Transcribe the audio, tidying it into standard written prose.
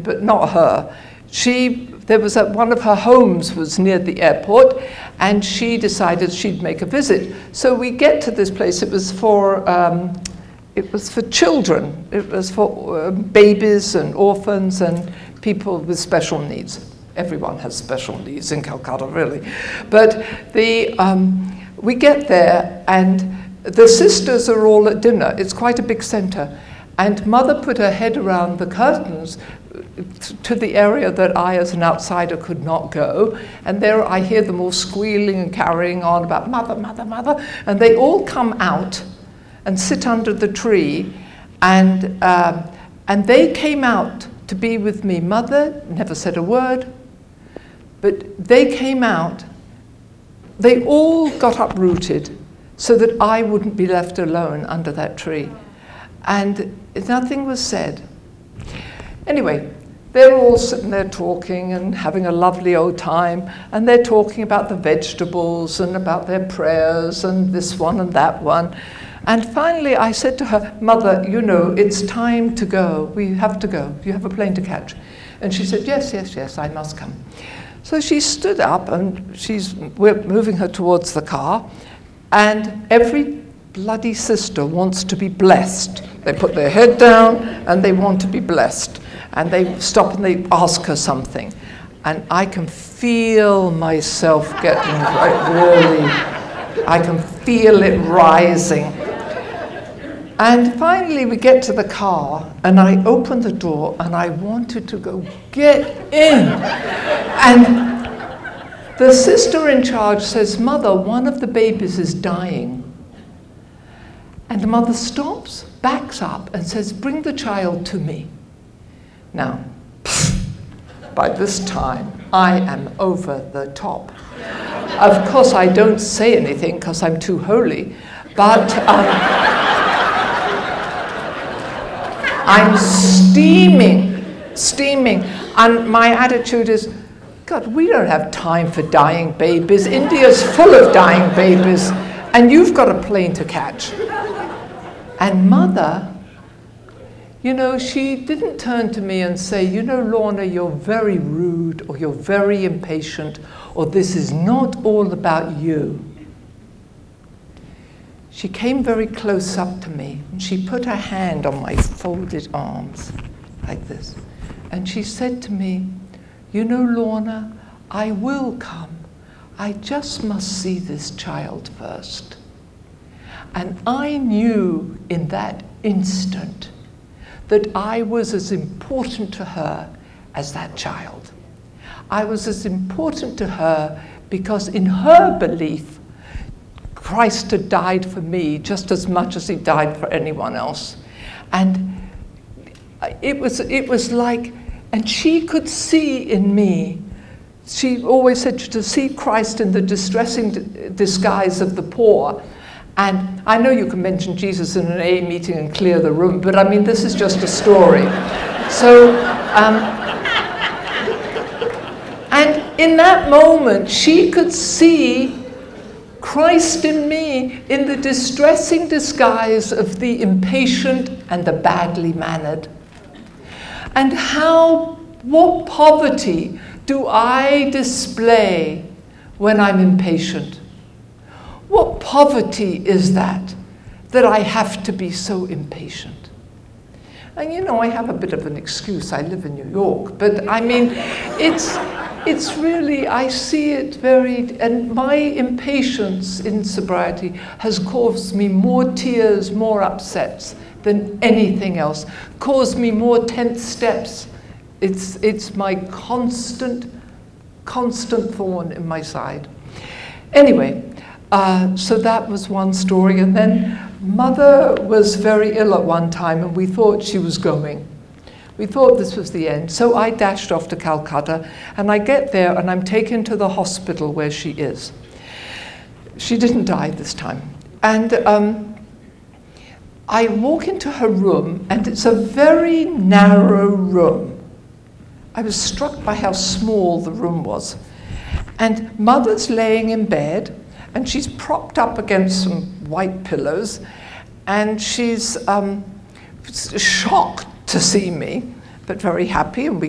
but not her. There was one of her homes was near the airport, and she decided she'd make a visit. So we get to this place. It was for children. It was for babies and orphans and people with special needs. Everyone has special needs in Calcutta, really. But we get there, and the sisters are all at dinner. It's quite a big center. And Mother put her head around the curtains to the area that I, as an outsider, could not go. And there I hear them all squealing and carrying on about Mother, Mother, Mother. And they all come out and sit under the tree. And they came out to be with me. Mother never said a word, but they came out. They all got uprooted so that I wouldn't be left alone under that tree. And nothing was said. Anyway, they're all sitting there talking and having a lovely old time, and they're talking about the vegetables and about their prayers and this one and that one. And finally I said to her, Mother, you know, it's time to go. We have to go. You have a plane to catch. And she said, yes, yes, yes, I must come. So she stood up, and we're moving her towards the car, and every bloody sister wants to be blessed. They put their head down and they want to be blessed. And they stop and they ask her something. And I can feel myself getting I can feel it rising. And finally we get to the car, and I open the door, and I wanted to go, get in. And the sister in charge says, Mother, one of the babies is dying. And the mother stops, backs up, and says, bring the child to me. Now, by this time, I am over the top. Of course, I don't say anything because I'm too holy, but I'm steaming. And my attitude is, God, we don't have time for dying babies. India's full of dying babies, and you've got a plane to catch. And Mother, you know, she didn't turn to me and say, you know, Lorna, you're very rude, or you're very impatient, or this is not all about you. She came very close up to me, and she put her hand on my folded arms, like this. And she said to me, you know, Lorna, I will come. I just must see this child first. And I knew in that instant that I was as important to her as that child. I was as important to her because in her belief, Christ had died for me just as much as he died for anyone else. And it was like, and she could see in me, she always said to see Christ in the distressing disguise of the poor. And I know you can mention Jesus in an AA meeting and clear the room, but I mean, this is just a story. So, and in that moment, she could see Christ in me in the distressing disguise of the impatient and the badly mannered. And what poverty do I display when I'm impatient? What poverty is that I have to be so impatient? And you know, I have a bit of an excuse. I live in New York, but I mean, it's really, I see it and my impatience in sobriety has caused me more tears, more upsets than anything else, caused me more tense steps. It's my constant thorn in my side. Anyway, so that was one story. And then Mother was very ill at one time, and we thought she was going. We thought this was the end. So I dashed off to Calcutta, and I get there, and I'm taken to the hospital where she is. She didn't die this time. And I walk into her room, and it's a very narrow room. I was struck by how small the room was. And Mother's laying in bed, and she's propped up against some white pillows, and she's shocked to see me, but very happy, and we